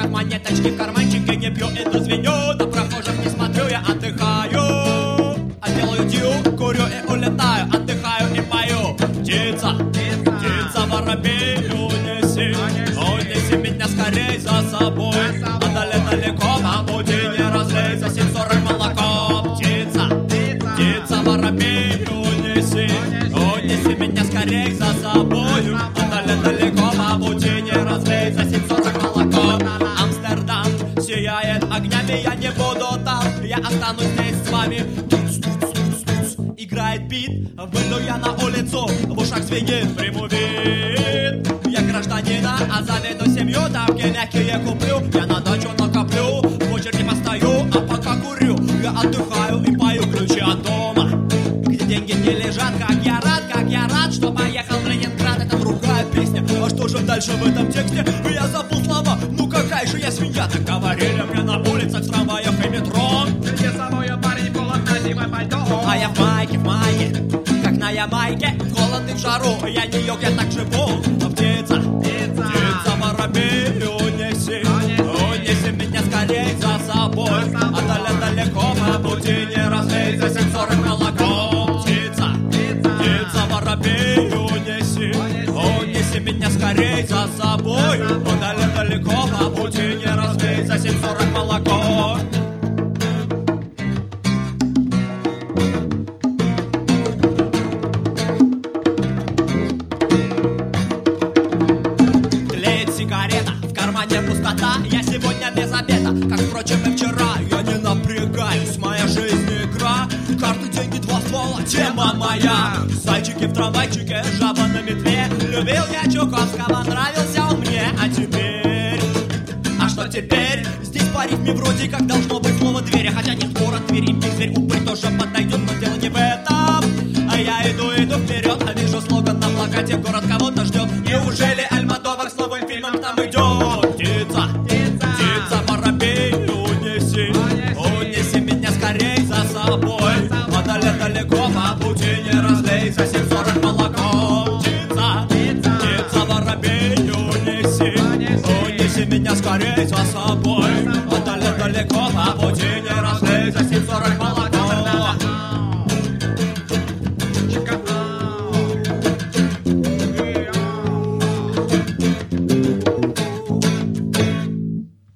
как монеточки в карманчике. Не пью, иду звеню, на прохожих не смотрю, я отдыхаю. А делаю дью, курю и улетаю, отдыхаю и пою. Птица, птица, воробей, унеси, унеси меня скорей за собой. А далеко по пути не разлейся, 7:40 молоко. Птица, птица, воробей, унеси, унеси меня скорей за собой. А далеко по пути не разлейся, 7:40 молоко. Амстердам сияет огнями, я не буду там, я останусь здесь с вами. Играет бит, выйду я на улицу, в ушах звенит, приму вид. Я гражданина, а заведу семью, тапки мягкие куплю. Я на дачу накоплю, в очереди постою, а пока курю, я отдыхаю и пою ключи от дома, где деньги не лежат. Как я рад, что поехал в Ленинград. Это другая песня, а что же дальше в этом тексте? Я забыл слова, ну какая же я свинья. Так говорили мне на улицах, в трамваях и метро. Где собой парень голод на зимой пальто. А я в майке, как на Ямайке, в холод и в жару, я Нью-Йорк, я так живу. Птица, птица, воробей, унеси, унеси меня скорей за собой. А далеко по пути не разлейся, 7:40 молоко. Птица, птица, воробей, унеси, унеси меня скорей за собой. А далеко по пути не разлейся, 7:40 молоко. Пустота, я сегодня без обеда, как, впрочем, и вчера. Я не напрягаюсь, моя жизнь игра. Карты, деньги, два ствола, тема моя. Зайчики в трамвайчике, жаба на метле. Любил я Чуковского, нравился он мне. А теперь, а что теперь? Здесь по рифме вроде как должно быть слово дверь. Хотя нет, город, Тверь, им дверь, упырь тоже подойдет, но дело не в этом. А я иду вперед, а вижу слоган на плакате. Город кого-то ждет. Неужели Альмодовар с новым фильмом там идет? Птица, птица, воробей, унеси, унеси меня скорей за собой. А далеко по пути не разлейся, 7:40 молоко. Птица, птица, воробей, унеси, унеси меня скорей за собой. А далеко по пути не разлейся, 7:40 молоко.